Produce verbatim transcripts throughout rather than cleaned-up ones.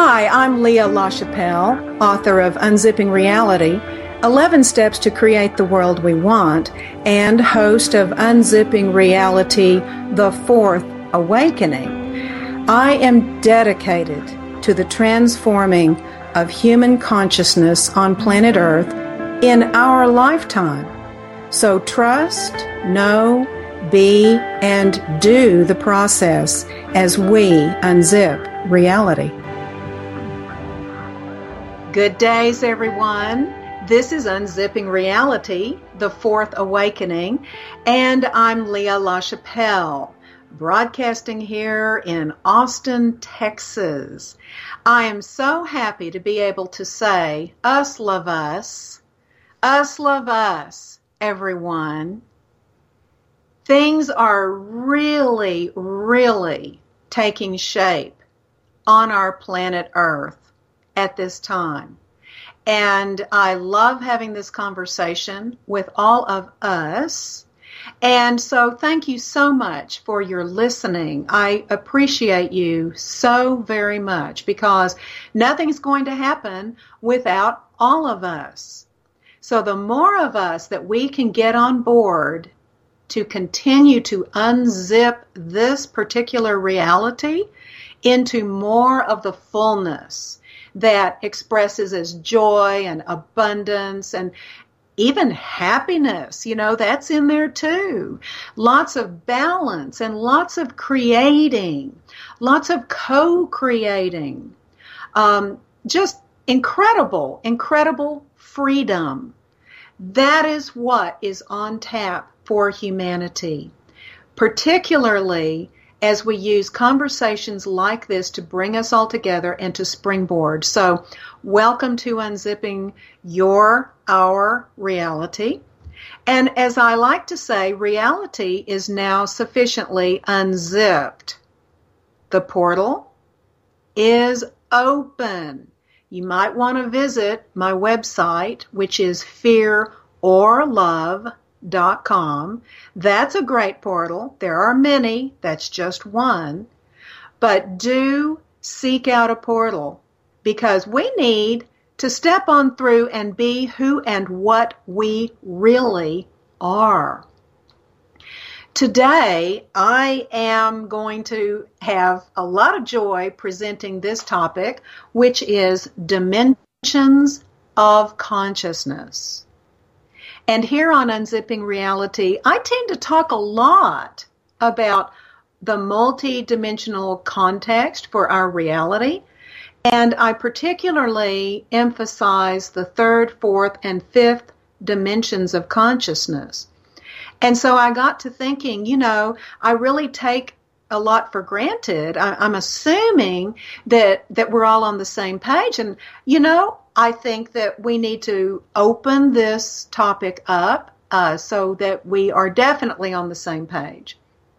Hi, I'm Leah LaChapelle, author of Unzipping Reality, eleven Steps to Create the World We Want, and host of Unzipping Reality, The Fourth Awakening. I am dedicated to the transforming of human consciousness on planet Earth in our lifetime. So trust, know, be, and do the process as we unzip reality. Good days, everyone. This is Unzipping Reality, The Fourth Awakening, and I'm Leah LaChapelle, broadcasting here in Austin, Texas. I am so happy to be able to say, us love us, us love us, everyone. Things are really, really taking shape on our planet Earth at this time. And I love having this conversation with all of us. And so thank you so much for your listening. I appreciate you so very much because nothing's going to happen without all of us. So the more of us that we can get on board to continue to unzip this particular reality into more of the fullness that expresses as joy and abundance and even happiness, you know, that's in there too. Lots of balance and lots of creating, lots of co-creating. Um, just incredible, incredible freedom. That is what is on tap for humanity, particularly as we use conversations like this to bring us all together and to springboard. So welcome to Unzipping Your, Our Reality. And as I like to say, reality is now sufficiently unzipped. The portal is open. You might want to visit my website, which is fear or love dot com. That's a great portal. There are many. That's just one. But do seek out a portal because we need to step on through and be who and what we really are. Today, I am going to have a lot of joy presenting this topic, which is dimensions of consciousness. And here on Unzipping Reality, I tend to talk a lot about the multidimensional context for our reality. And I particularly emphasize the third, fourth, and fifth dimensions of consciousness. And so I got to thinking, you know, I really take a lot for granted. I, I'm assuming that, that we're all on the same page. And, you know, I think that we need to open this topic up uh, so that we are definitely on the same page.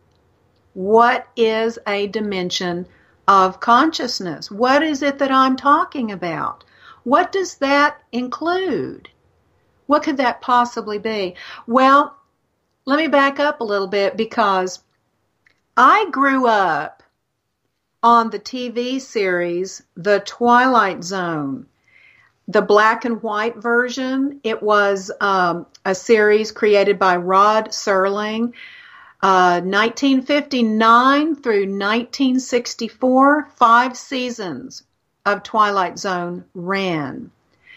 What is a dimension of consciousness? What is it that I'm talking about? What does that include? What could that possibly be? Well, let me back up a little bit because I grew up on the T V series The Twilight Zone. The black and white version, it was um, a series created by Rod Serling, uh, nineteen fifty-nine through nineteen sixty-four, five seasons of Twilight Zone ran.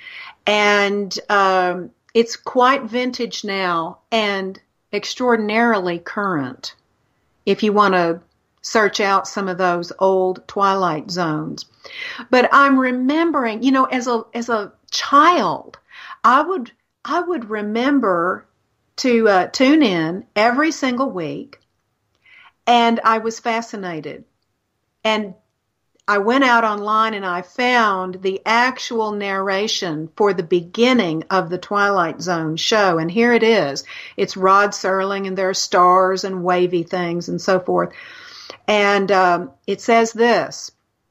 And um, it's quite vintage now and extraordinarily current if you want to search out some of those old Twilight Zones. But I'm remembering, you know, as a as a child, I would I would remember to uh, tune in every single week, and I was fascinated. And I went out online and I found the actual narration for the beginning of the Twilight Zone show, and here it is. It's Rod Serling, and there are stars and wavy things and so forth. And um, it says this: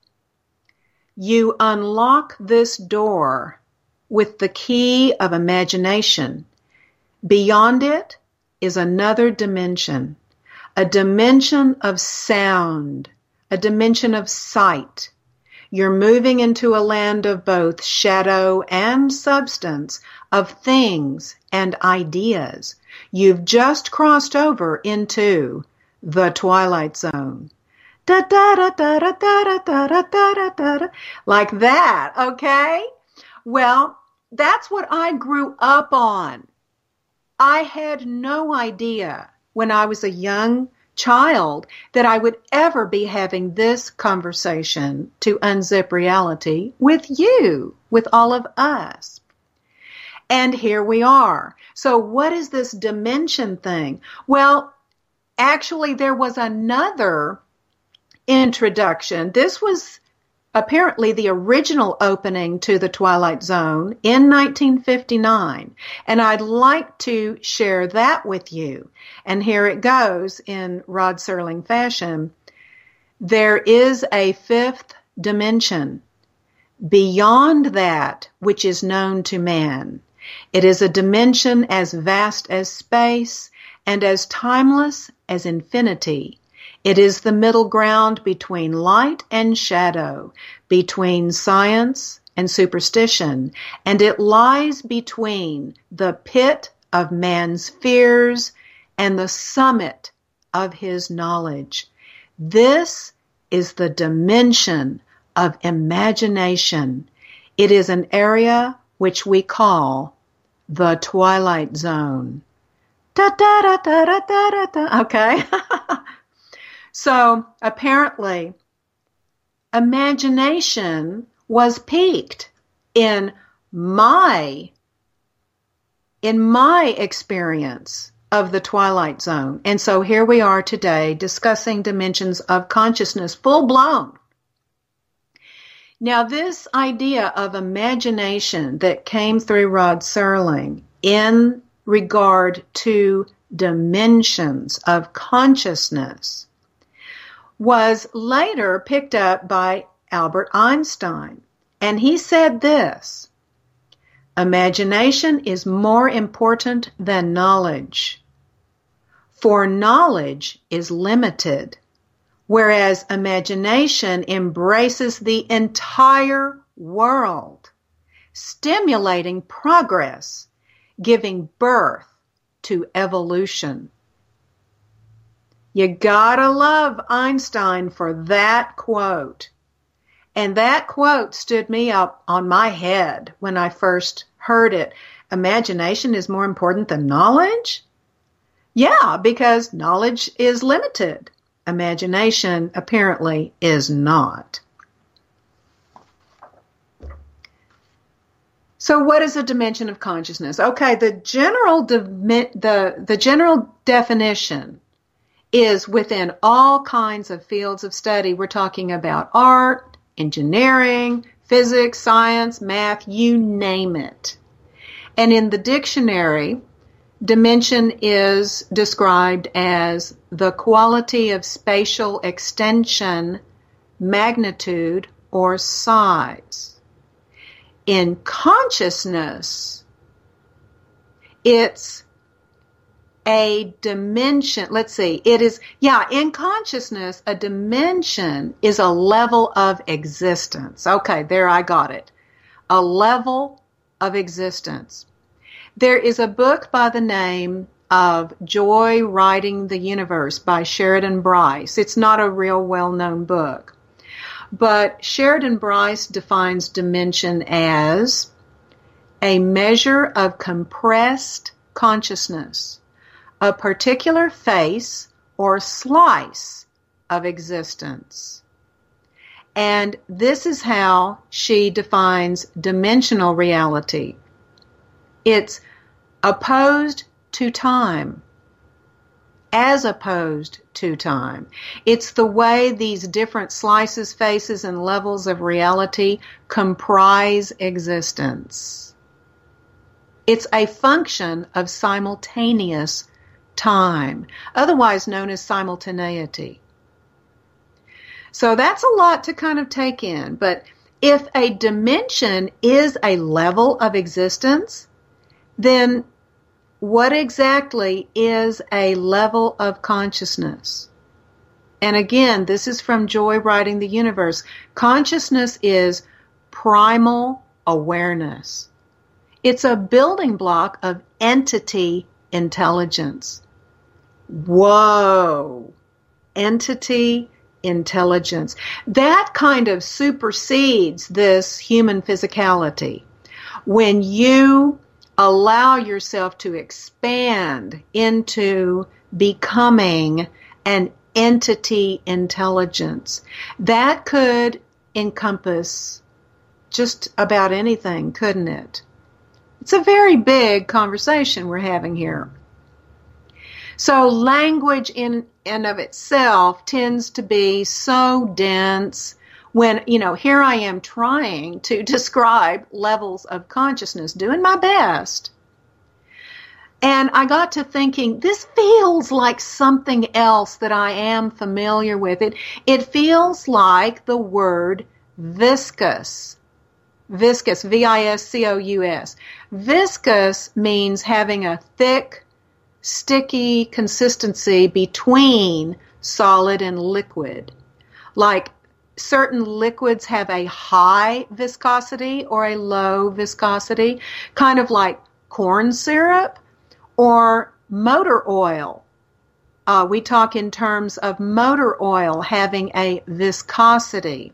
you unlock this door with the key of imagination. Beyond it is another dimension, a dimension of sound, a dimension of sight. You're moving into a land of both shadow and substance, of things and ideas. You've just crossed over into the twilight zone. Da da da da da da da da da da da, like that, okay? Well, that's what I grew up on. I had no idea when I was a young child that I would ever be having this conversation to unzip reality with you, with all of us. And here we are. So what is this dimension thing? Well, actually there was another introduction. This was apparently the original opening to the Twilight Zone in nineteen fifty-nine. And I'd like to share that with you. And here it goes in Rod Serling fashion. There is a fifth dimension beyond that which is known to man. It is a dimension as vast as space and as timeless as infinity. It is the middle ground between light and shadow, between science and superstition, and it lies between the pit of man's fears and the summit of his knowledge. This is the dimension of imagination. It is an area which we call the Twilight Zone. Da da da da da da da. Okay. So apparently, imagination was piqued in my, in my experience of the Twilight Zone. And so here we are today discussing dimensions of consciousness, full blown. Now this idea of imagination that came through Rod Serling in regard to dimensions of consciousness was later picked up by Albert Einstein. And he said this: imagination is more important than knowledge, for knowledge is limited, whereas imagination embraces the entire world, stimulating progress, giving birth to evolution. You gotta love Einstein for that quote. And that quote stood me up on my head when I first heard it. Imagination is more important than knowledge? Yeah, because knowledge is limited. Imagination apparently is not. So what is a dimension of consciousness? Okay, the general de- the, the general definition is within all kinds of fields of study. We're talking about art, engineering, physics, science, math, you name it. And in the dictionary, dimension is described as the quality of spatial extension, magnitude, or size. In consciousness, it's a dimension. Let's see. It is, yeah, in consciousness, a dimension is a level of existence. Okay, there I got it. A level of existence. There is a book by the name of Joy Writing the Universe by Sheridan Bryce. It's not a real well-known book. But Sheridan Bryce defines dimension as a measure of compressed consciousness, a particular face or slice of existence. And this is how she defines dimensional reality. It's opposed to time, as opposed to time. It's the way these different slices, faces, and levels of reality comprise existence. It's a function of simultaneous time, otherwise known as simultaneity. So that's a lot to kind of take in, but if a dimension is a level of existence, then what exactly is a level of consciousness? And again, this is from Joy Writing the Universe. Consciousness is primal awareness. It's a building block of entity intelligence. Whoa! Entity intelligence. That kind of supersedes this human physicality. When you allow yourself to expand into becoming an entity intelligence, that could encompass just about anything, couldn't it? It's a very big conversation we're having here. So language in and of itself tends to be so dense when, you know, here I am trying to describe levels of consciousness, doing my best. And I got to thinking, this feels like something else that I am familiar with. It, it feels like the word viscous. Viscous, V I S C O U S. Viscous means having a thick, sticky consistency between solid and liquid. Like certain liquids have a high viscosity or a low viscosity, kind of like corn syrup or motor oil. Uh, we talk in terms of motor oil having a viscosity.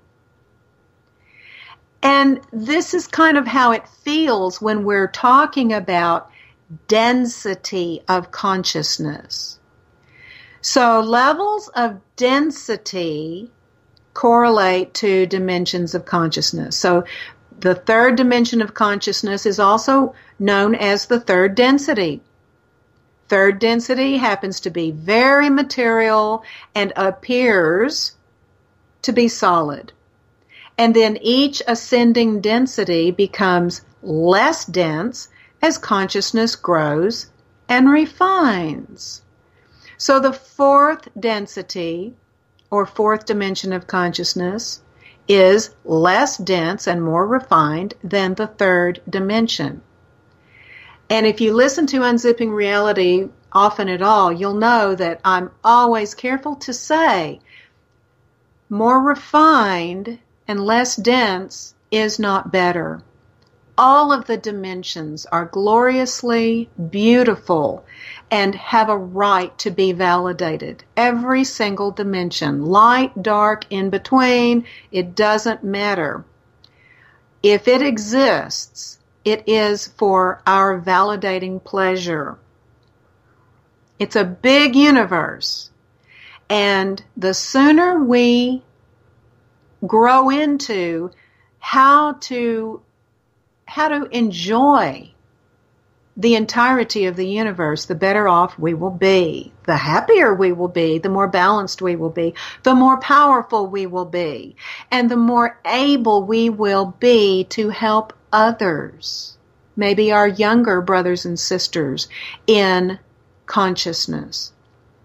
And this is kind of how it feels when we're talking about density of consciousness. So levels of density correlate to dimensions of consciousness. So the third dimension of consciousness is also known as the third density. Third density happens to be very material and appears to be solid. And then each ascending density becomes less dense as consciousness grows and refines. So the fourth density, or fourth dimension of consciousness, is less dense and more refined than the third dimension. And if you listen to Unzipping Reality often at all, you'll know that I'm always careful to say more refined and less dense is not better. All of the dimensions are gloriously beautiful and have a right to be validated. Every single dimension, light, dark, in between, it doesn't matter. If it exists, it is for our validating pleasure. It's a big universe, and the sooner we grow into how to how to enjoy the entirety of the universe, the better off we will be. The happier we will be, the more balanced we will be, the more powerful we will be, and the more able we will be to help others, maybe our younger brothers and sisters in consciousness.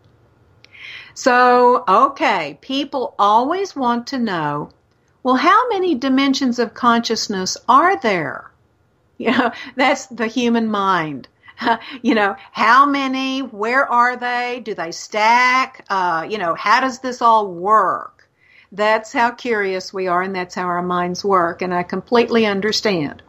So, okay, people always want to know, well, how many dimensions of consciousness are there? You know, that's the human mind. You know, how many? Where are they? Do they stack? Uh, you know, how does this all work? That's how curious we are, and that's how our minds work, and I completely understand.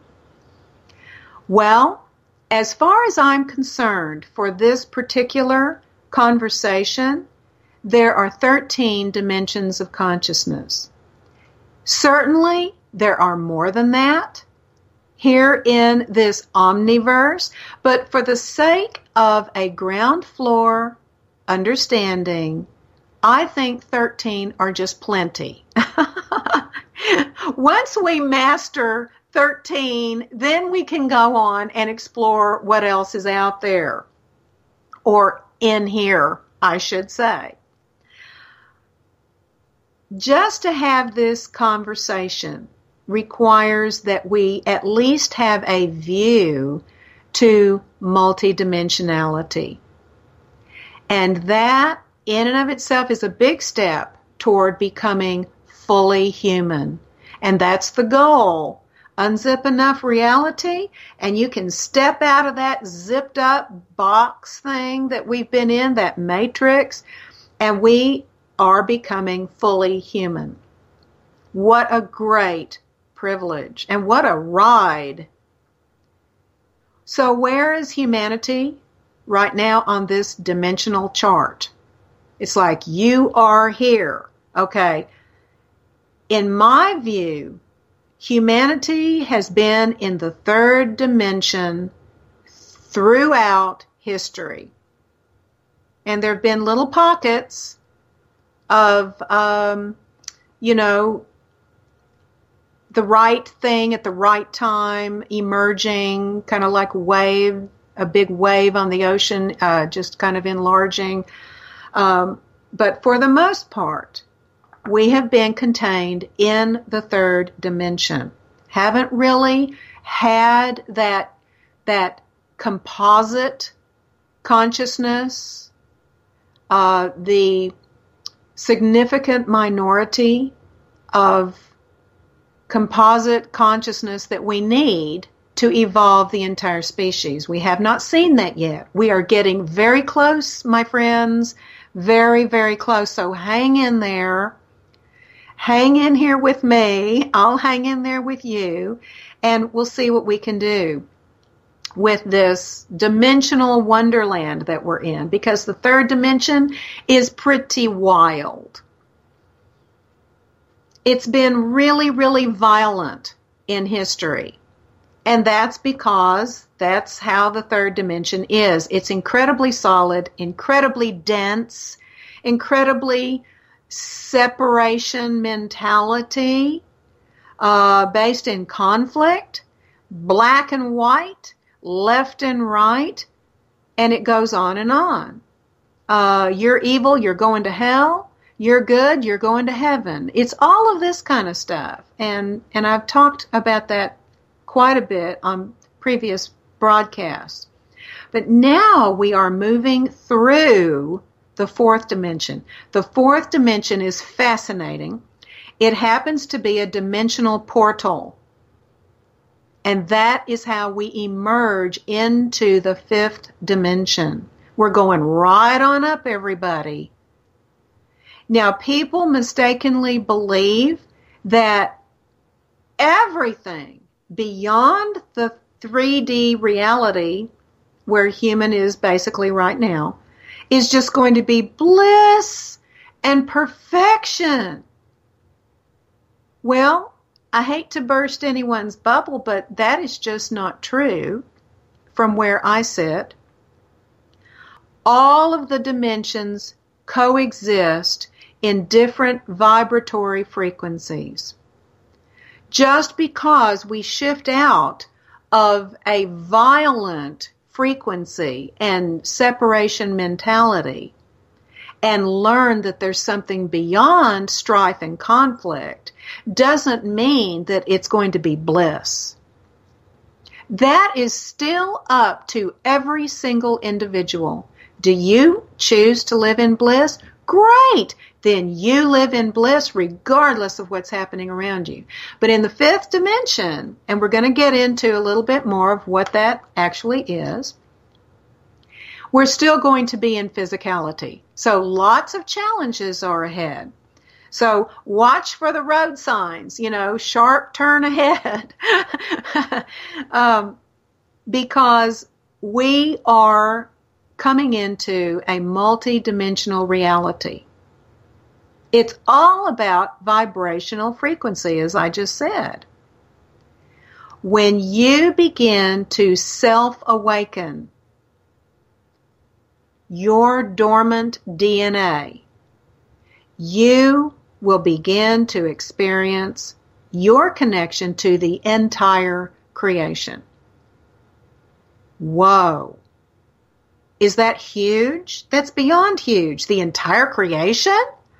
Well, as far as I'm concerned, for this particular conversation, there are thirteen dimensions of consciousness. Certainly, there are more than that here in this omniverse, but for the sake of a ground floor understanding, I think thirteen are just plenty. Once we master thirteen, then we can go on and explore what else is out there, or in here, I should say. Just to have this conversation requires that we at least have a view to multidimensionality. And that, in and of itself, is a big step toward becoming fully human. And that's the goal. Unzip enough reality, and you can step out of that zipped up box thing that we've been in, that matrix, and we are becoming fully human. What a great privilege and what a ride. So where is humanity right now on this dimensional chart? It's like you are here. Okay. In my view, humanity has been in the third dimension throughout history. And there have been little pockets of, um, you know, the right thing at the right time, emerging, kind of like wave, a big wave on the ocean, uh, just kind of enlarging. Um, but for the most part, we have been contained in the third dimension. Haven't really had that, that composite consciousness, uh, the significant minority of composite consciousness that we need to evolve the entire species. We have not seen that yet. We are getting very close, my friends, very, very close. So hang in there. Hang in here with me. I'll hang in there with you, and we'll see what we can do with this dimensional wonderland that we're in, because the third dimension is pretty wild. It's been really, really violent in history. And that's because that's how the third dimension is. It's incredibly solid, incredibly dense, incredibly separation mentality, uh, based in conflict, black and white, left and right, and it goes on and on. Uh, you're evil, you're going to hell. You're good, you're going to heaven. It's all of this kind of stuff. And, and I've talked about that quite a bit on previous broadcasts. But now we are moving through the fourth dimension. The fourth dimension is fascinating. It happens to be a dimensional portal. And that is how we emerge into the fifth dimension. We're going right on up, everybody. Now, people mistakenly believe that everything beyond the three D reality, where human is basically right now, is just going to be bliss and perfection. Well, I hate to burst anyone's bubble, but that is just not true from where I sit. All of the dimensions coexist in different vibratory frequencies. Just because we shift out of a violent frequency and separation mentality and learn that there's something beyond strife and conflict doesn't mean that it's going to be bliss. That is still up to every single individual. Do you choose to live in bliss? Great! Then you live in bliss regardless of what's happening around you. But in the fifth dimension, and we're going to get into a little bit more of what that actually is, we're still going to be in physicality. So lots of challenges are ahead. So watch for the road signs, you know, sharp turn ahead. um, because we are coming into a multi-dimensional reality. It's all about vibrational frequency, as I just said. When you begin to self-awaken your dormant D N A, you will begin to experience your connection to the entire creation. Whoa. Is that huge? That's beyond huge. The entire creation?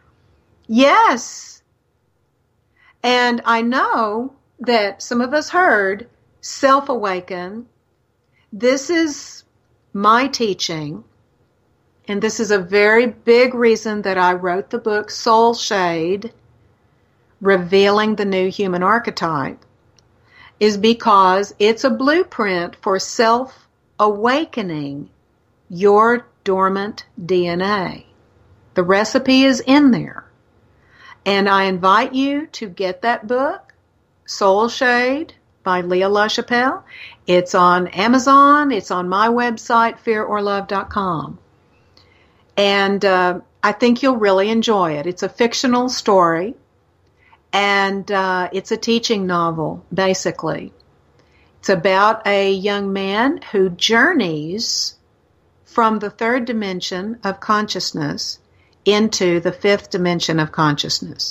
Yes. And I know that some of us heard self-awaken. This is my teaching, and this is a very big reason that I wrote the book Soul Shade, Revealing the New Human Archetype, is because it's a blueprint for self-awakening your dormant D N A. The recipe is in there. And I invite you to get that book, Soul Shade by Leah LaChapelle. It's on Amazon. It's on my website, fear or love dot com. And uh, I think you'll really enjoy it. It's a fictional story, and uh, it's a teaching novel, basically. It's about a young man who journeys from the third dimension of consciousness into the fifth dimension of consciousness.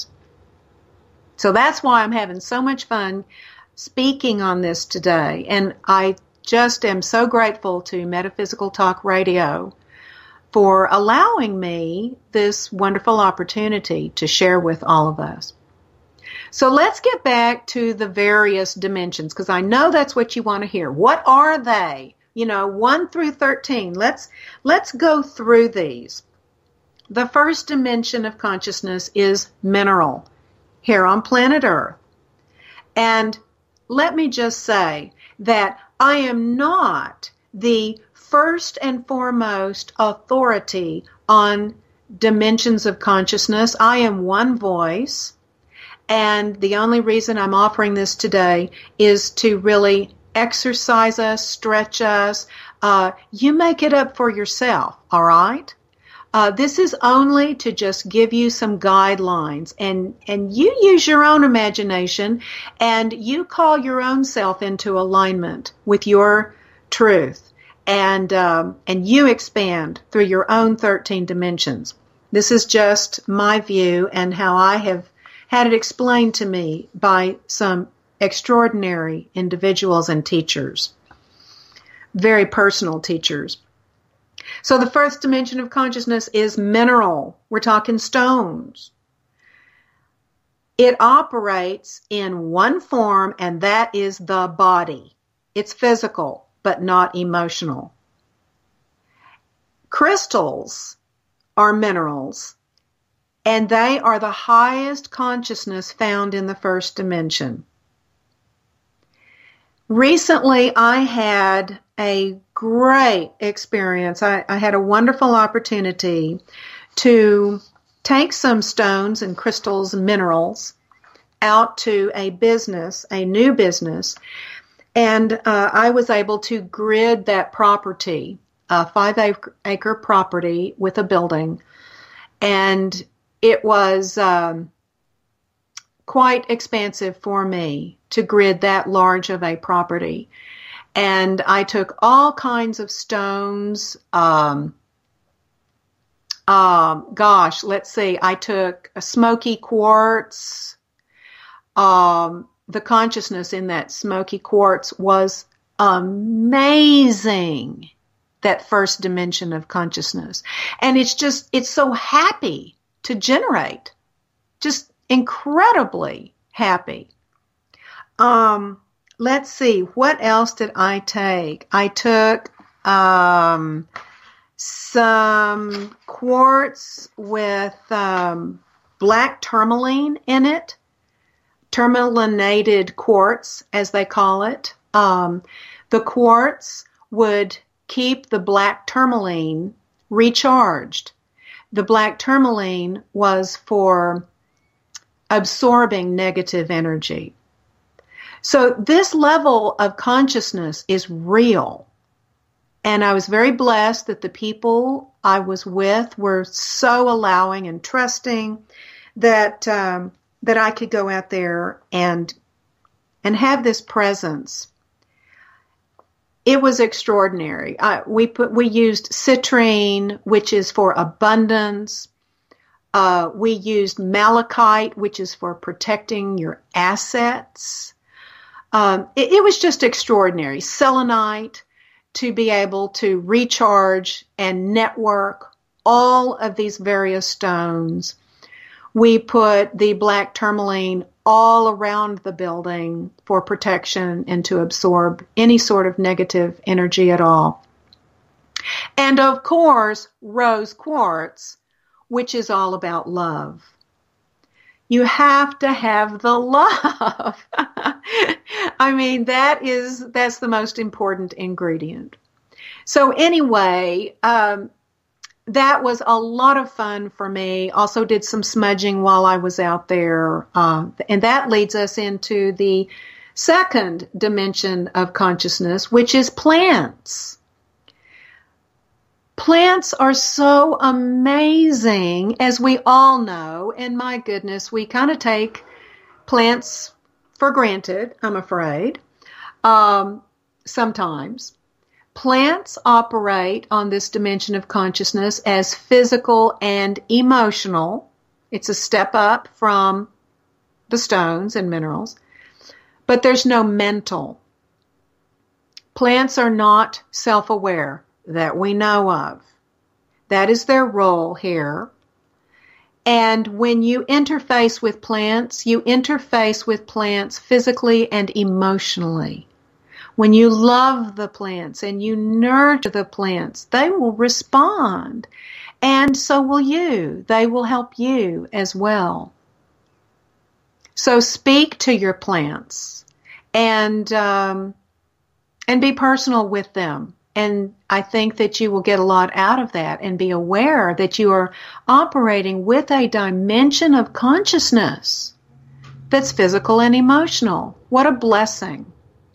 So that's why I'm having so much fun speaking on this today. And I just am so grateful to Metaphysical Talk Radio for allowing me this wonderful opportunity to share with all of us. So let's get back to the various dimensions, because I know that's what you want to hear. What are they? You know, one through thirteen. Let's, let's go through these. The first dimension of consciousness is mineral, here on planet Earth. And let me just say that I am not the first and foremost authority on dimensions of consciousness. I am one voice. And the only reason I'm offering this today is to really exercise us, stretch us. Uh, you make it up for yourself, all right? Uh, this is only to just give you some guidelines, and, and you use your own imagination, and you call your own self into alignment with your truth, and um, and you expand through your own thirteen dimensions. This is just my view and how I have had it explained to me by some extraordinary individuals and teachers, very personal teachers. So the first dimension of consciousness is mineral. We're talking stones. It operates in one form, and that is the body. It's physical, but not emotional. Crystals are minerals, and they are the highest consciousness found in the first dimension. Recently, I had a great experience. I, I had a wonderful opportunity to take some stones and crystals and minerals out to a business, a new business, and uh, I was able to grid that property, a five acre, acre property with a building, and it was um, quite expansive for me to grid that large of a property. And I took all kinds of stones. Um, um, gosh, let's see. I took a smoky quartz. Um, the consciousness in that smoky quartz was amazing. That first dimension of consciousness. And it's just, it's so happy to generate. Just incredibly happy. Um, let's see, what else did I take? I took um, some quartz with um, black tourmaline in it, tourmalinated quartz, as they call it. Um, the quartz would keep the black tourmaline recharged. The black tourmaline was for absorbing negative energy. So this level of consciousness is real. And I was very blessed that the people I was with were so allowing and trusting that um, that I could go out there and and have this presence. It was extraordinary. Uh, we put we used citrine, which is for abundance. Uh, we used malachite, which is for protecting your assets. Um, it, it was just extraordinary. Selenite, to be able to recharge and network all of these various stones. We put the black tourmaline all around the building for protection and to absorb any sort of negative energy at all. And of course, rose quartz, which is all about love. You have to have the love. I mean, that is, that's the most important ingredient. So anyway, um, that was a lot of fun for me. Also did some smudging while I was out there. Uh, and that leads us into the second dimension of consciousness, which is plants. Plants are so amazing, as we all know, and my goodness, we kind of take plants for granted, I'm afraid, um, sometimes. Plants operate on this dimension of consciousness as physical and emotional. It's a step up from the stones and minerals, but there's no mental. Plants are not self-aware that we know of. That is their role here. And when you interface with plants, you interface with plants physically and emotionally. When you love the plants and you nurture the plants, they will respond. And so will you. They will help you as well. So speak to your plants and um, and be personal with them. And I think that you will get a lot out of that and be aware that you are operating with a dimension of consciousness that's physical and emotional. What a blessing.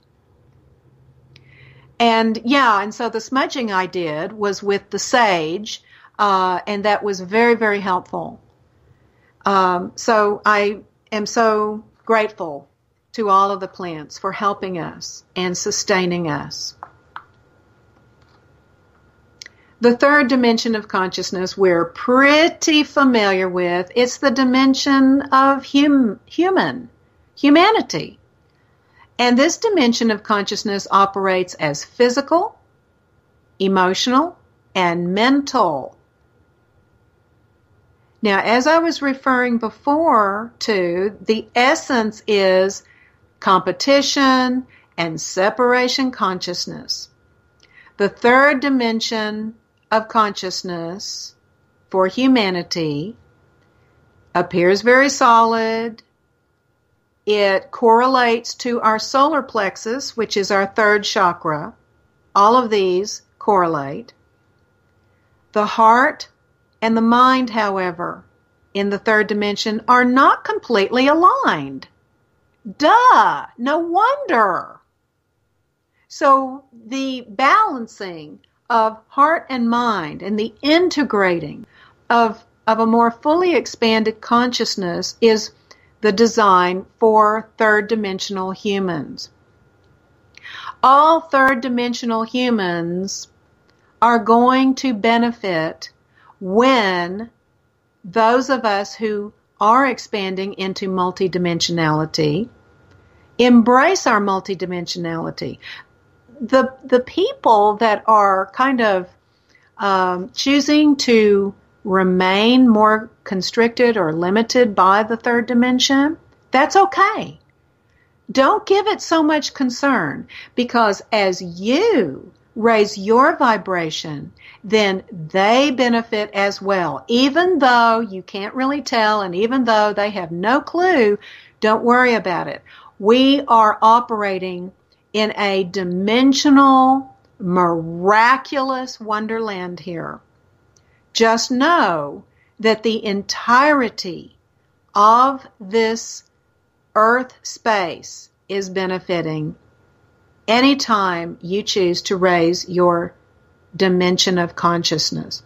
And yeah, and so the smudging I did was with the sage, uh, and that was very, very helpful. Um, so I am so grateful to all of the plants for helping us and sustaining us. The third dimension of consciousness we're pretty familiar with. It's the dimension of hum, human, humanity. And this dimension of consciousness operates as physical, emotional, and mental. Now, as I was referring before to, the essence is competition and separation consciousness. The third dimension of consciousness for humanity appears very solid. It correlates to our solar plexus, which is our third chakra. All of these correlate. The heart and the mind, however, in the third dimension are not completely aligned. Duh! No wonder. So the balancing of heart and mind and the integrating of, of a more fully expanded consciousness is the design for third dimensional humans. All third dimensional humans are going to benefit when those of us who are expanding into multidimensionality embrace our multidimensionality. The, the people that are kind of um, choosing to remain more constricted or limited by the third dimension, that's okay. Don't give it so much concern, because as you raise your vibration, then they benefit as well. Even though you can't really tell, and even though they have no clue, don't worry about it. We are operating in a dimensional, miraculous wonderland here. Just know that the entirety of this earth space is benefiting anytime you choose to raise your dimension of consciousness.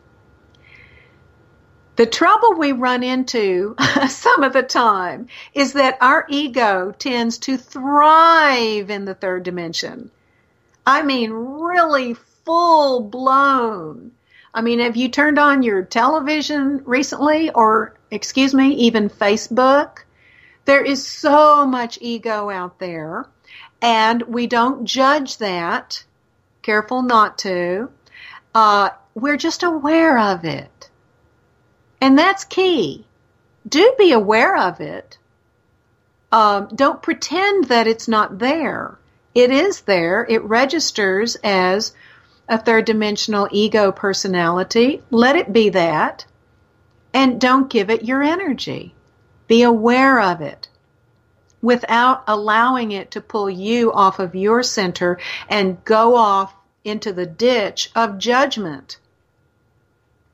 The trouble we run into some of the time is that our ego tends to thrive in the third dimension. I mean, really full blown. I mean, have you turned on your television recently, or, excuse me, even Facebook? There is so much ego out there, and we don't judge that. Careful not to. Uh, we're just aware of it. And that's key. Do be aware of it. Um, don't pretend that it's not there. It is there. It registers as a third dimensional ego personality. Let it be that. And don't give it your energy. Be aware of it without allowing it to pull you off of your center and go off into the ditch of judgment.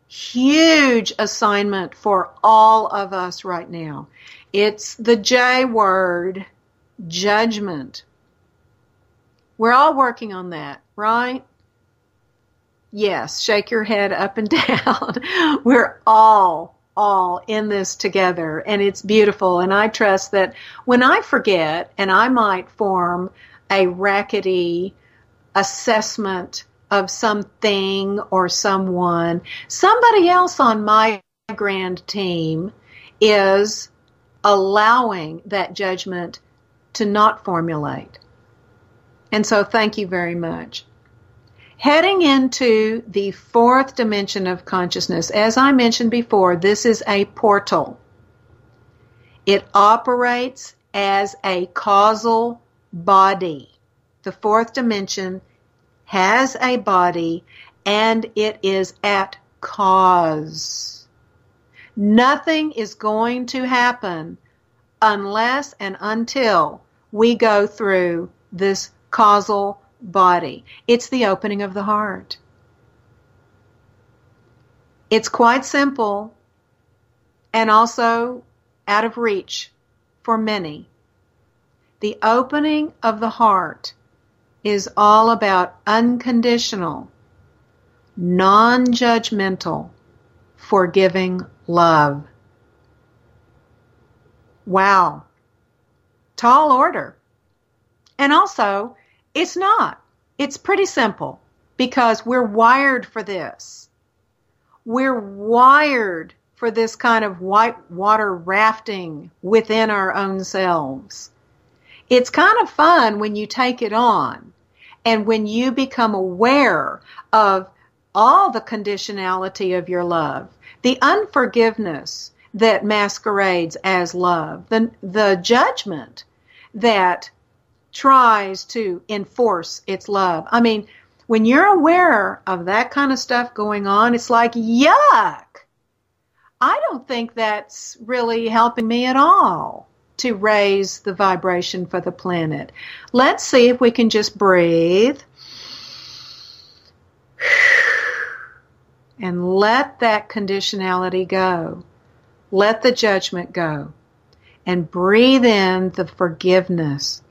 huge assignment for all of us right now. It's the J word, judgment. We're all working on that, right? Yes, shake your head up and down. We're all, all in this together, and it's beautiful. And I trust that when I forget, and I might form a rackety assessment of something or someone, somebody else on my grand team is allowing that judgment to not formulate. And so thank you very much. Heading into the fourth dimension of consciousness, as I mentioned before, this is a portal. It operates as a causal body. The fourth dimension has a body, and it is at cause. Nothing is going to happen unless and until we go through this causal body. It's the opening of the heart. It's quite simple and also out of reach for many. The opening of the heart is all about unconditional, non-judgmental, forgiving love. Wow. Tall order. And also, it's not. It's pretty simple because we're wired for this. We're wired for this kind of white water rafting within our own selves. It's kind of fun when you take it on and when you become aware of all the conditionality of your love, the unforgiveness that masquerades as love, the, the judgment that tries to enforce its love. I mean, when you're aware of that kind of stuff going on, it's like, yuck! I don't think that's really helping me at all to raise the vibration for the planet. Let's see if we can just breathe and let that conditionality go. Let the judgment go. And breathe in the forgiveness.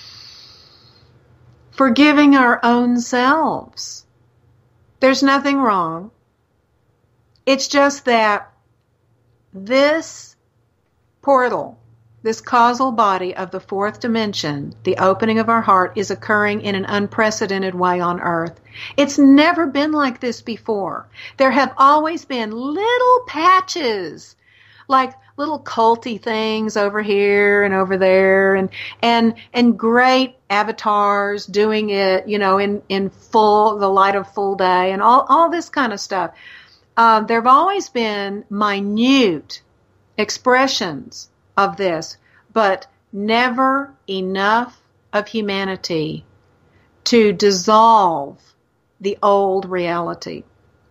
Forgiving our own selves. There's nothing wrong. It's just that this portal, this causal body of the fourth dimension, the opening of our heart, is occurring in an unprecedented way on Earth. It's never been like this before. There have always been little patches, like little culty things over here and over there, and and and great avatars doing it, you know, in in full the light of full day, and all all this kind of stuff. Um, there have always been minute expressions of this, but never enough of humanity to dissolve the old reality.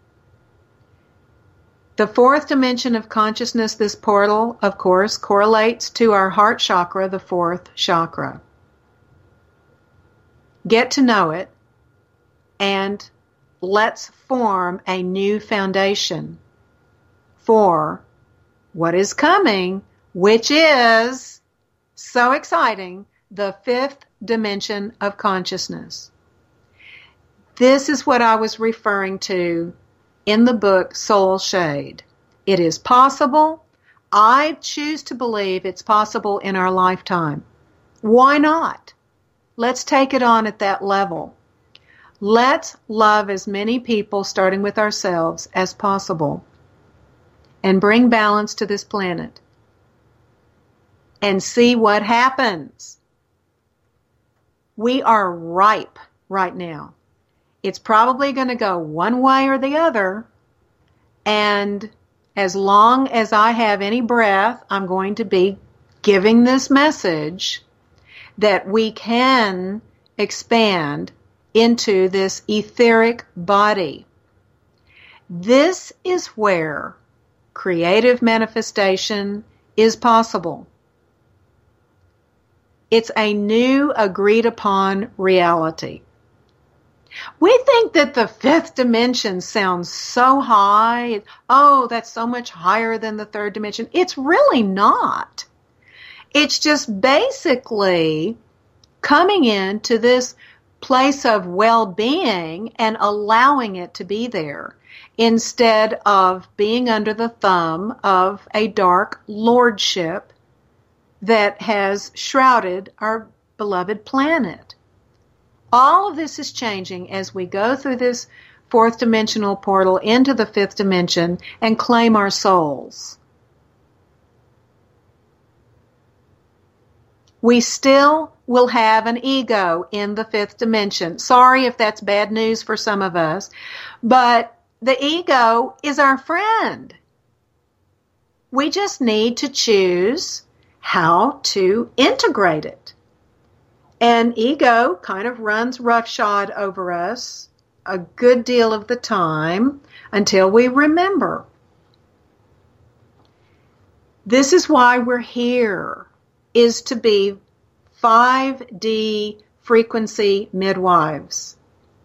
The fourth dimension of consciousness, this portal, of course, correlates to our heart chakra, the fourth chakra. Get to know it, and let's form a new foundation for what is coming, which is, so exciting, the fifth dimension of consciousness. This is what I was referring to in the book Soul Shade. It is possible. I choose to believe it's possible in our lifetime. Why not? Let's take it on at that level. Let's love as many people, starting with ourselves, as possible, and bring balance to this planet and see what happens. We are ripe right now. It's probably going to go one way or the other, and as long as I have any breath, I'm going to be giving this message that we can expand into this etheric body. This is where creative manifestation is possible. It's a new agreed upon reality. We think that the fifth dimension sounds so high. Oh, that's so much higher than the third dimension. It's really not. It's just basically coming into this place of well-being and allowing it to be there instead of being under the thumb of a dark lordship that has shrouded our beloved planet. All of this is changing as we go through this fourth dimensional portal into the fifth dimension and claim our souls. We still will have an ego in the fifth dimension. Sorry if that's bad news for some of us, but the ego is our friend. We just need to choose how to integrate it. And ego kind of runs roughshod over us a good deal of the time until we remember. This is why we're here, is to be five D frequency midwives.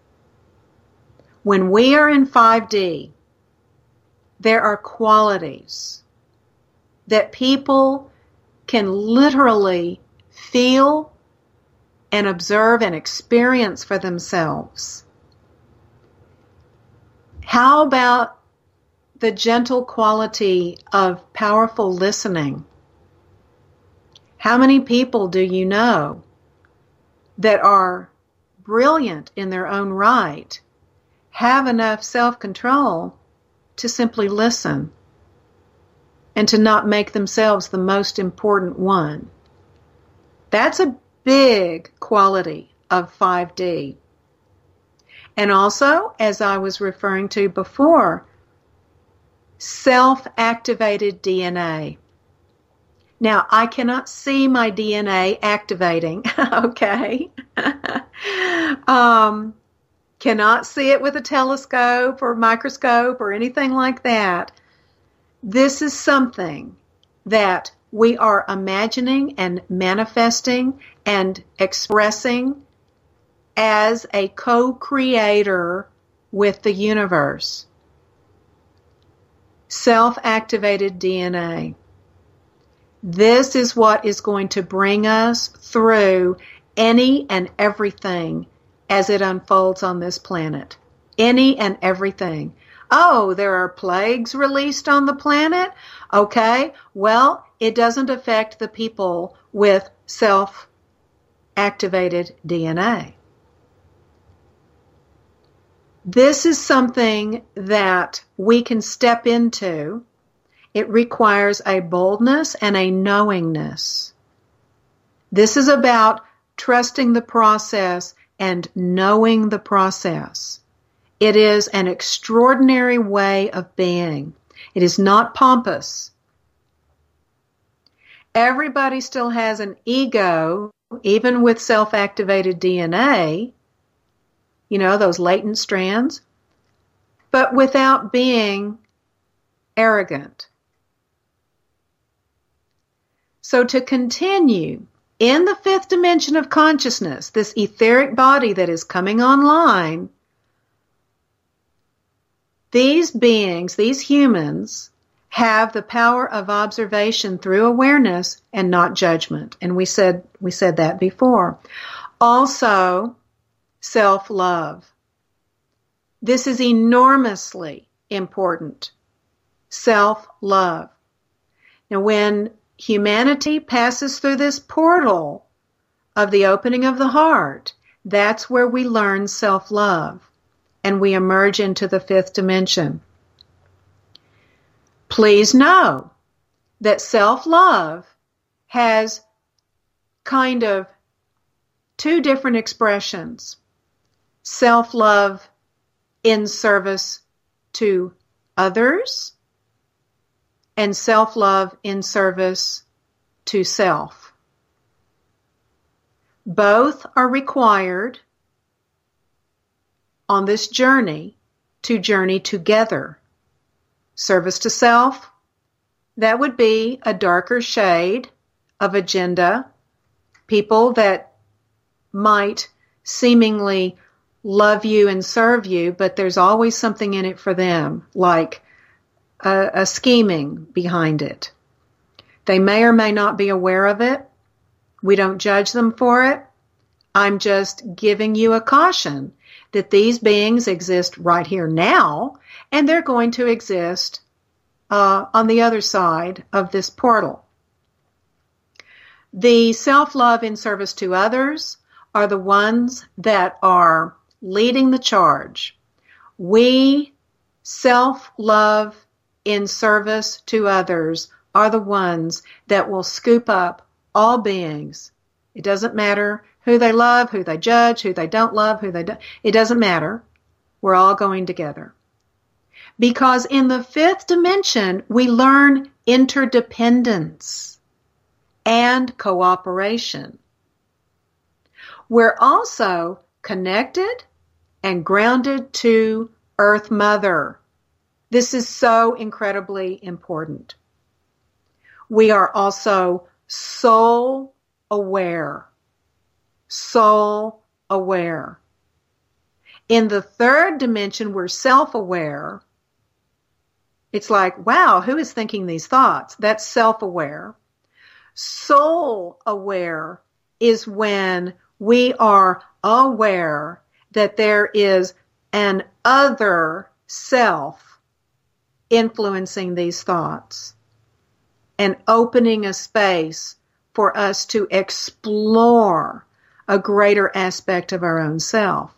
When we are in five D, there are qualities that people can literally feel and observe and experience for themselves. How about the gentle quality of powerful listening? How many people do you know that are brilliant in their own right, have enough self-control to simply listen and to not make themselves the most important one? That's a big quality of five D. And also, as I was referring to before, self-activated D N A. Now, I cannot see my D N A activating, okay? um, cannot see it with a telescope or microscope or anything like that. This is something that we are imagining and manifesting and expressing as a co-creator with the universe. Self-activated D N A. This is what is going to bring us through any and everything as it unfolds on this planet. Any and everything. Oh, there are plagues released on the planet? Okay, well, it doesn't affect the people with self-activated D N A. This is something that we can step into. It requires a boldness and a knowingness. This is about trusting the process and knowing the process. It is an extraordinary way of being. It is not pompous. Everybody still has an ego, even with self-activated D N A, you know, those latent strands, but without being arrogant. So to continue in the fifth dimension of consciousness, this etheric body that is coming online, these beings, these humans, have the power of observation through awareness and not judgment. And we said we said that before. Also, self-love. This is enormously important. Self-love. Now, when humanity passes through this portal of the opening of the heart, that's where we learn self-love and we emerge into the fifth dimension. Please know that self-love has kind of two different expressions. Self-love in service to others and self-love in service to self. Both are required on this journey to journey together. Service to self, that would be a darker shade of agenda. People that might seemingly love you and serve you, but there's always something in it for them, like a, a scheming behind it. They may or may not be aware of it. We don't judge them for it. I'm just giving you a caution that these beings exist right here now, and they're going to exist uh, on the other side of this portal. The self-love in service to others are the ones that are leading the charge. We, self-love in service to others, are the ones that will scoop up all beings. It doesn't matter who they love, who they judge, who they don't love, who they don't. It doesn't matter. We're all going together. Because in the fifth dimension, we learn interdependence and cooperation. We're also connected and grounded to Earth Mother. This is so incredibly important. We are also soul aware. Soul aware. In the third dimension, we're self-aware. It's like, wow, who is thinking these thoughts? That's self-aware. Soul aware is when we are aware that there is an other self influencing these thoughts and opening a space for us to explore a greater aspect of our own self.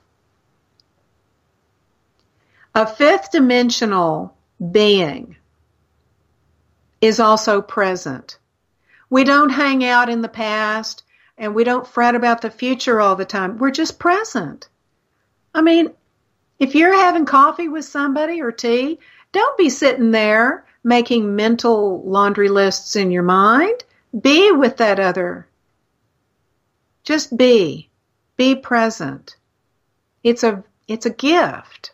A fifth dimensional being is also present. We don't hang out in the past and we don't fret about the future all the time. We're just present. I mean, if you're having coffee with somebody or tea, don't be sitting there making mental laundry lists in your mind. Be with that other. Just be. Be present. It's a, it's a gift.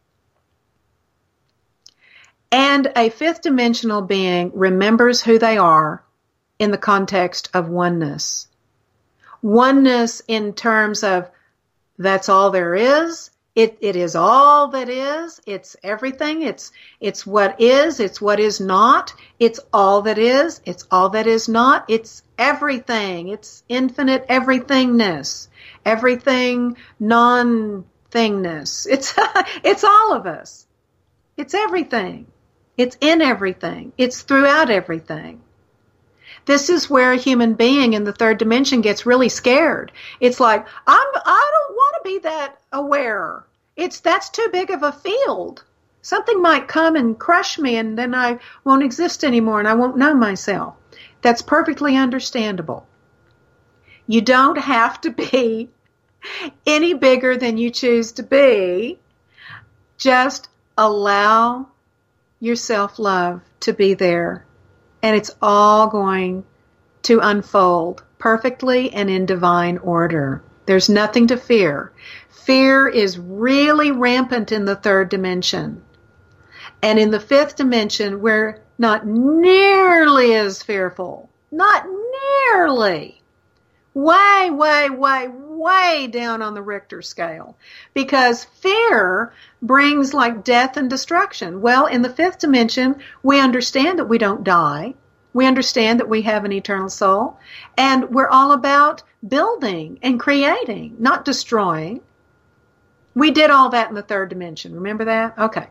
And a fifth dimensional being remembers who they are in the context of oneness. Oneness in terms of that's all there is. It, it is all that is. It's everything. It's, it's what is. It's what is not. It's all that is. It's all that is not. It's everything. It's infinite everythingness. Everything non-thingness. It's, it's all of us. It's everything. It's in everything. It's throughout everything. This is where a human being in the third dimension gets really scared. It's like, I'm, I don't want to be that aware. It's, that's too big of a field. Something might come and crush me and then I won't exist anymore and I won't know myself. That's perfectly understandable. You don't have to be any bigger than you choose to be. Just allow your self-love to be there. And it's all going to unfold perfectly and in divine order. There's nothing to fear. Fear is really rampant in the third dimension. And in the fifth dimension, we're not nearly as fearful. Not nearly. Way, way, way, way down on the Richter scale. Because fear brings like death and destruction. Well, in the fifth dimension, we understand that we don't die. We understand that we have an eternal soul. And we're all about building and creating, not destroying. We did all that in the third dimension. Remember that? Okay.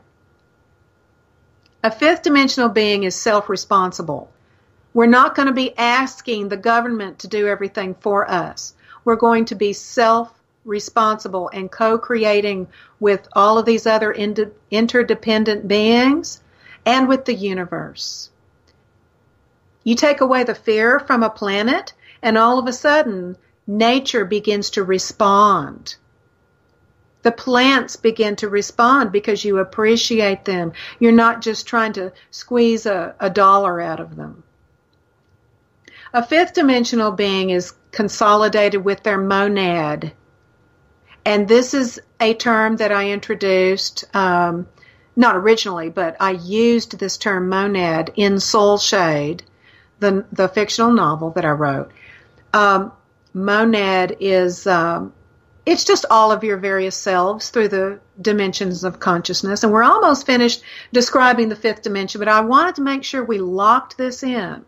A fifth dimensional being is self-responsible. We're not going to be asking the government to do everything for us. We're going to be self-responsible and co-creating with all of these other ind- interdependent beings and with the universe. You take away the fear from a planet and all of a sudden nature begins to respond. The plants begin to respond because you appreciate them. You're not just trying to squeeze a, a dollar out of them. A fifth dimensional being is consolidated with their monad. And this is a term that I introduced, um, not originally, but I used this term monad in Soul Shade, the, the fictional novel that I wrote. Um, monad is um, it's just all of your various selves through the dimensions of consciousness. And we're almost finished describing the fifth dimension, but I wanted to make sure we locked this in.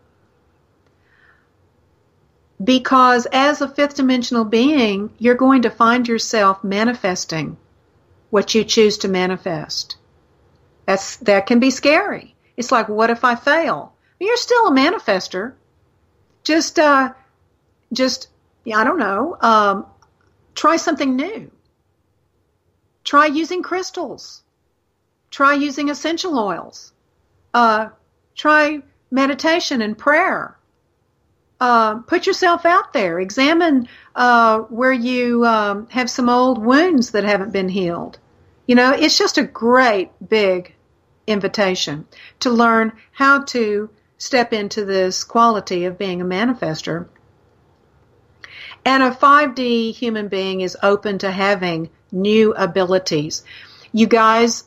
Because as a fifth dimensional being, you're going to find yourself manifesting what you choose to manifest. That's, that can be scary. It's like, what if I fail? You're still a manifester. Just, uh, just, yeah, I don't know, um, try something new. Try using crystals. Try using essential oils. Uh, try meditation and prayer. Uh, put yourself out there. Examine uh, where you um, have some old wounds that haven't been healed. You know, it's just a great big invitation to learn how to step into this quality of being a manifester. And a five D human being is open to having new abilities. You guys,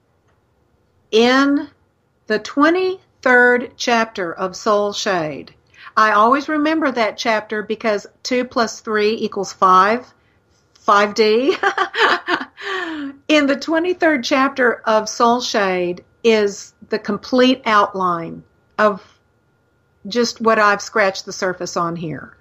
in the twenty-third chapter of Soul Shade, I always remember that chapter because two plus three equals five, five D. In the twenty-third chapter of Soul Shade is the complete outline of just what I've scratched the surface on here.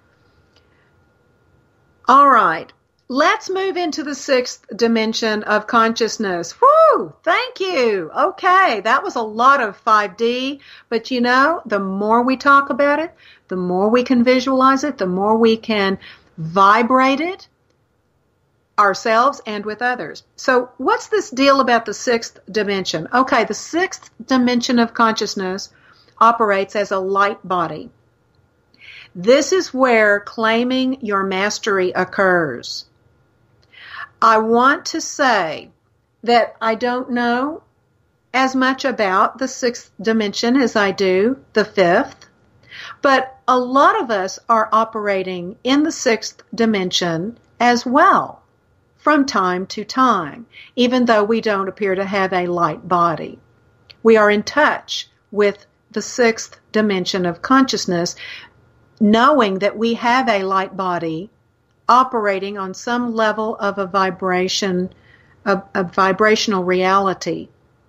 All right, let's move into the sixth dimension of consciousness. Whew, thank you. Okay, that was a lot of five D, but you know, the more we talk about it, the more we can visualize it, the more we can vibrate it ourselves and with others. So what's this deal about the sixth dimension? Okay, the sixth dimension of consciousness operates as a light body. This is where claiming your mastery occurs. I want to say that I don't know as much about the sixth dimension as I do the fifth, but a lot of us are operating in the sixth dimension as well from time to time, even though we don't appear to have a light body. We are in touch with the sixth dimension of consciousness, knowing that we have a light body operating on some level of a vibration, a, a vibrational reality.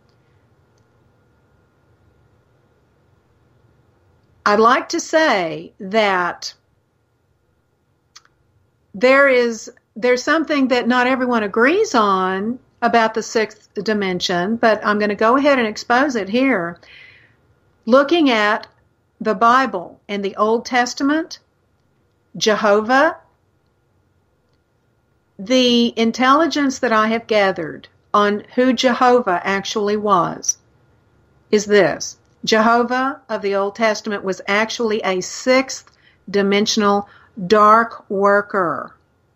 I'd like to say that there is there's something that not everyone agrees on about the sixth dimension, but I'm going to go ahead and expose it here. Looking at the Bible and the Old Testament, Jehovah, the intelligence that I have gathered on who Jehovah actually was is this. Jehovah of the Old Testament was actually a sixth dimensional dark worker.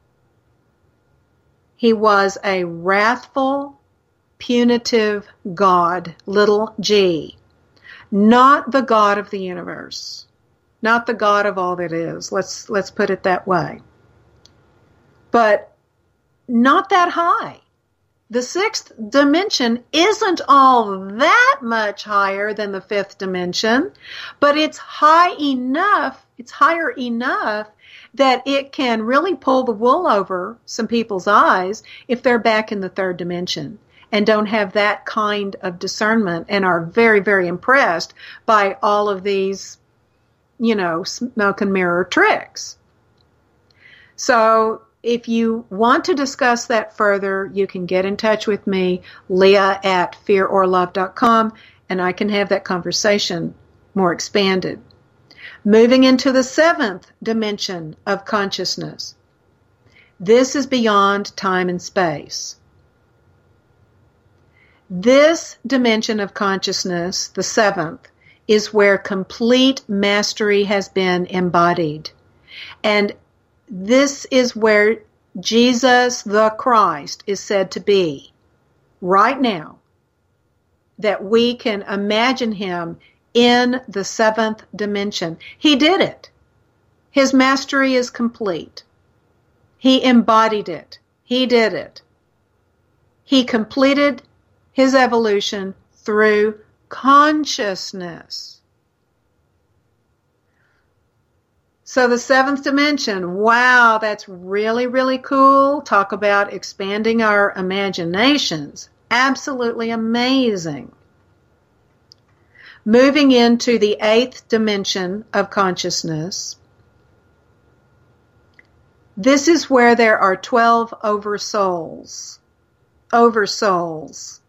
He was a wrathful, punitive God, little g. Not the God of the universe. Not the God of all that is. Let's, let's put it that way. But not that high. The sixth dimension isn't all that much higher than the fifth dimension, but it's high enough, it's higher enough that it can really pull the wool over some people's eyes if they're back in the third dimension and don't have that kind of discernment and are very, very impressed by all of these, you know, smoke and mirror tricks. So if you want to discuss that further, you can get in touch with me, Leah at fear or love dot com, and I can have that conversation more expanded. Moving into the seventh dimension of consciousness. This is beyond time and space. This dimension of consciousness, the seventh, is where complete mastery has been embodied. And this is where Jesus the Christ is said to be right now, that we can imagine him in the seventh dimension. He did it. His mastery is complete. He embodied it. He did it. He completed his evolution through consciousness. So the seventh dimension, wow, that's really, really cool. Talk about expanding our imaginations. Absolutely amazing. Moving into the eighth dimension of consciousness. This is where there are twelve oversouls. Oversouls.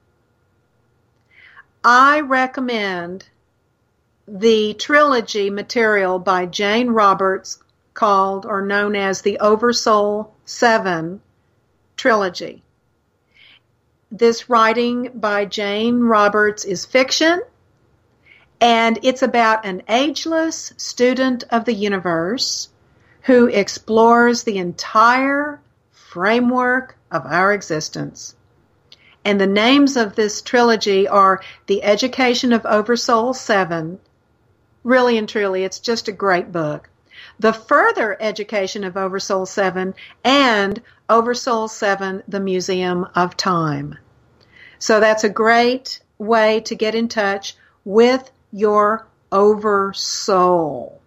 I recommend the trilogy material by Jane Roberts called or known as the Oversoul seven trilogy. This writing by Jane Roberts is fiction, and it's about an ageless student of the universe who explores the entire framework of our existence. And the names of this trilogy are The Education of Oversoul seven. Really and truly, it's just a great book. The Further Education of Oversoul seven and Oversoul seven, The Museum of Time. So that's a great way to get in touch with your Oversoul.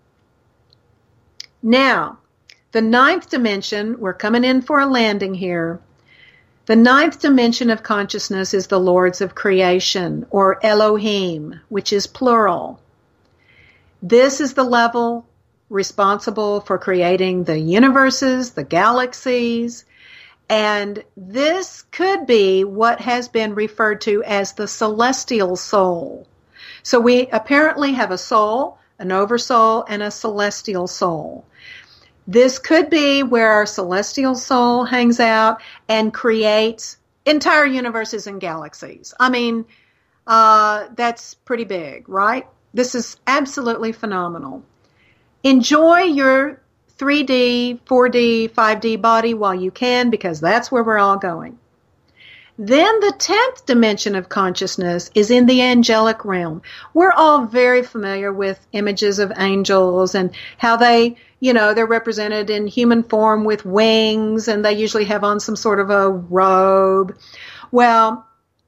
Now, the ninth dimension, we're coming in for a landing here. The ninth dimension of consciousness is the Lords of Creation, or Elohim, which is plural. This is the level responsible for creating the universes, the galaxies, and this could be what has been referred to as the celestial soul. So we apparently have a soul, an oversoul, and a celestial soul. This could be where our celestial soul hangs out and creates entire universes and galaxies. I mean, uh, that's pretty big, right? This is absolutely phenomenal. Enjoy your three D, four D, five D body while you can, because that's where we're all going. Then the tenth dimension of consciousness is in the angelic realm. We're all very familiar with images of angels and how they, you know, they're represented in human form with wings, and they usually have on some sort of a robe. Well,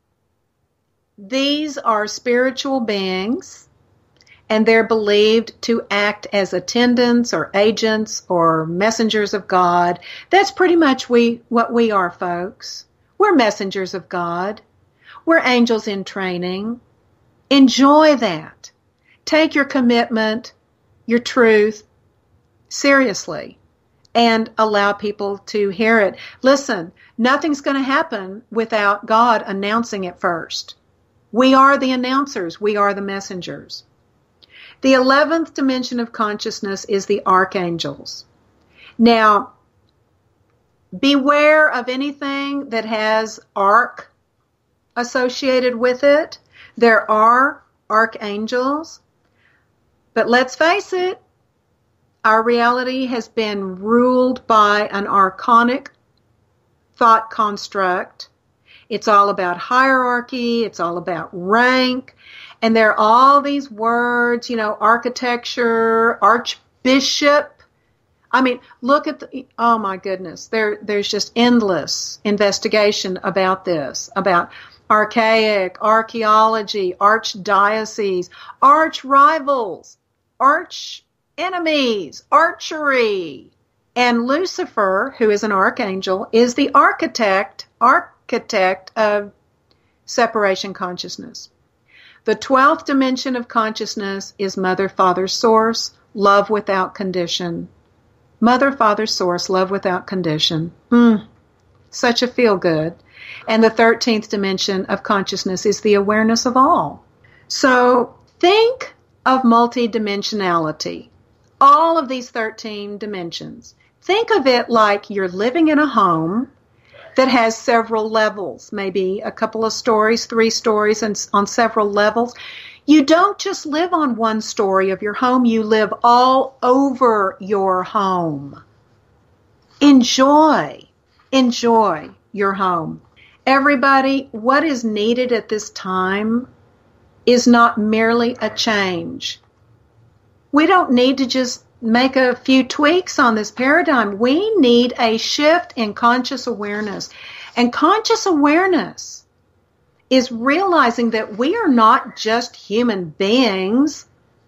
these are spiritual beings, and they're believed to act as attendants or agents or messengers of God. That's pretty much we what we are, folks. We're messengers of God. We're angels in training. Enjoy that. Take your commitment, your truth, seriously, and allow people to hear it. Listen, nothing's going to happen without God announcing it first. We are the announcers. We are the messengers. The eleventh dimension of consciousness is the archangels. Now, beware of anything that has arch associated with it. There are archangels, but let's face it, our reality has been ruled by an archonic thought construct. It's all about hierarchy. It's all about rank. And there are all these words, you know, architecture, archbishop. I mean, look at the, oh my goodness, there, there's just endless investigation about this, about archaic, archaeology, archdiocese, arch rivals, arch enemies, archery. And Lucifer, who is an archangel, is the architect, architect of separation consciousness. The twelfth dimension of consciousness is Mother, Father, Source, love without condition. Mother, Father, Source, love without condition. Mm, such a feel-good. And the thirteenth dimension of consciousness is the awareness of all. So think of multidimensionality. All of these thirteen dimensions. Think of it like you're living in a home that has several levels, maybe a couple of stories, three stories, and on several levels. You don't just live on one story of your home, you live all over your home. Enjoy, enjoy your home. Everybody, what is needed at this time is not merely a change. We don't need to just make a few tweaks on this paradigm. We need a shift in conscious awareness. And conscious awareness is realizing that we are not just human beings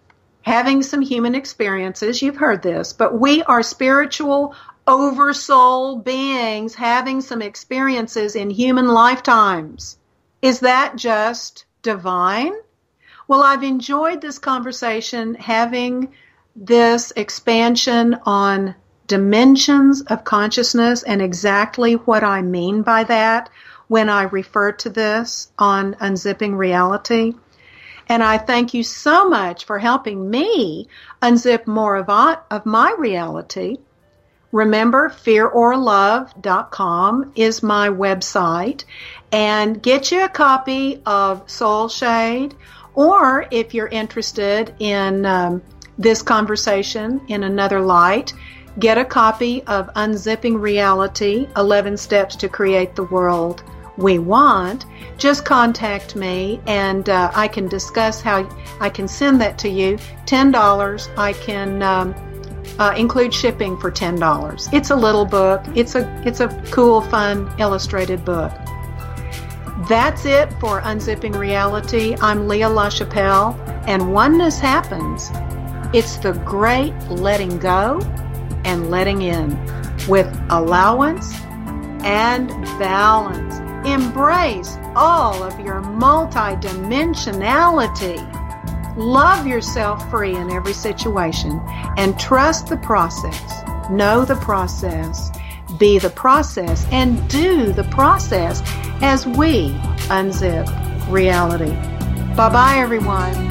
having some human experiences. You've heard this, but we are spiritual oversoul beings having some experiences in human lifetimes. Is that just divine? Well, I've enjoyed this conversation, having this expansion on dimensions of consciousness and exactly what I mean by that when I refer to this on Unzipping Reality. And I thank you so much for helping me unzip more of, of my reality. Remember, fear or love dot com is my website, and get you a copy of Soul Shade, or if you're interested in um, this conversation in another light, get a copy of Unzipping Reality, eleven Steps to Create the World We Want. Just contact me, and uh, I can discuss how I can send that to you. ten dollars. I can um, uh, include shipping for ten dollars. It's a little book. It's a it's a cool, fun, illustrated book. That's it for Unzipping Reality. I'm Leah LaChapelle, and oneness happens. It's the great letting go and letting in with allowance and balance. Embrace all of your multidimensionality. Love yourself free in every situation and trust the process. Know the process. Be the process and do the process as we unzip reality. Bye-bye, everyone.